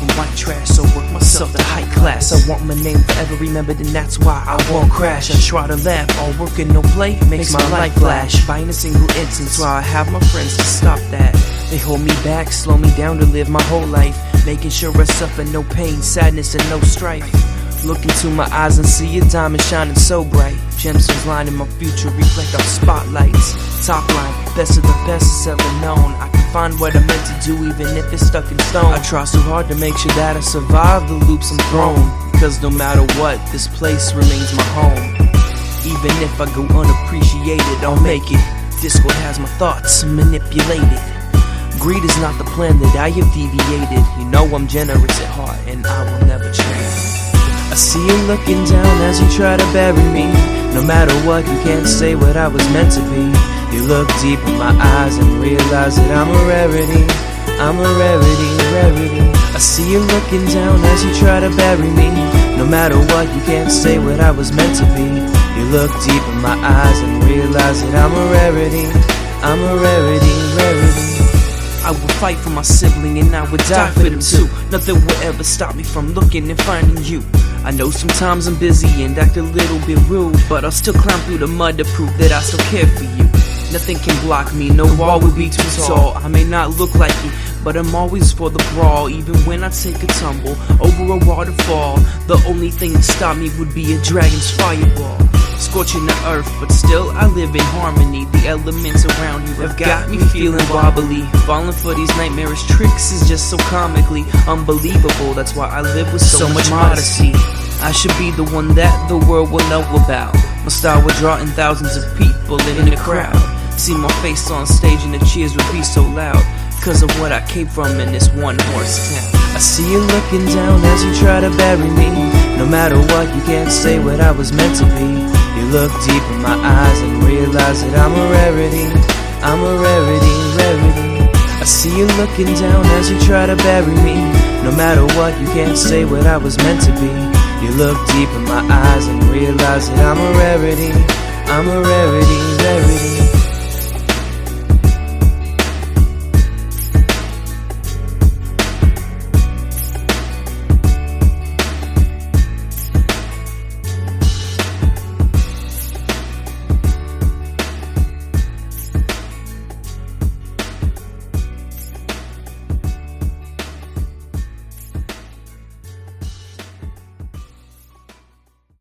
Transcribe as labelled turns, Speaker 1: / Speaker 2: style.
Speaker 1: from white trash, so work myself to high class. I want my name forever remembered, and that's why I won't crash. I try to laugh, all work and no play makes my life flash. By in a single instance, why I have my friends to stop that. They hold me back, slow me down to live my whole life, making sure I suffer no pain, sadness, and no strife. Look into my eyes and see a diamond shining so bright. Gemstones lining my future, reflect off spotlights. Top line, best of the best is ever known. I can find what I'm meant to do even if it's stuck in stone. I try so hard to make sure that I survive the loops I'm thrown, because no matter what, this place remains my home. Even if I go unappreciated, I'll make it. Discord has my thoughts manipulated. Greed is not the plan that I have deviated. You know I'm generous at heart and I will never change. I see you looking down as you try to bury me. No matter what, you can't say what I was meant to be. You look deep in my eyes and realize that I'm a rarity. I'm a rarity, rarity. I see you looking down as you try to bury me. No matter what, you can't say what I was meant to be. You look deep in my eyes and realize that I'm a rarity. I'm a rarity, rarity. I would fight for my sibling and I would die for them too. Nothing will ever stop me from looking and finding you. I know sometimes I'm busy and act a little bit rude, but I'll still climb through the mud to prove that I still care for you. Nothing can block me, no wall would be too tall. I may not look like it, but I'm always for the brawl. Even when I take a tumble over a waterfall, the only thing to stop me would be a dragon's fireball. Scorching the earth, but still I live in harmony. The elements around you have got me feeling wobbly. Falling for these nightmarish tricks is just so comically unbelievable. That's why I live with so much modesty. I should be the one that the world will know about. My style would draw in thousands of people in the crowd. See my face on stage and the cheers would be so loud, cause of what I came from in this one horse town. I see you looking down as you try to bury me. No matter what, you can't say what I was meant to be. You look deep in my eyes and realize that I'm a rarity. I'm a rarity, rarity. I see you looking down as you try to bury me. No matter what, you can't say what I was meant to be. You look deep in my eyes and realize that I'm a rarity. I'm a rarity, rarity.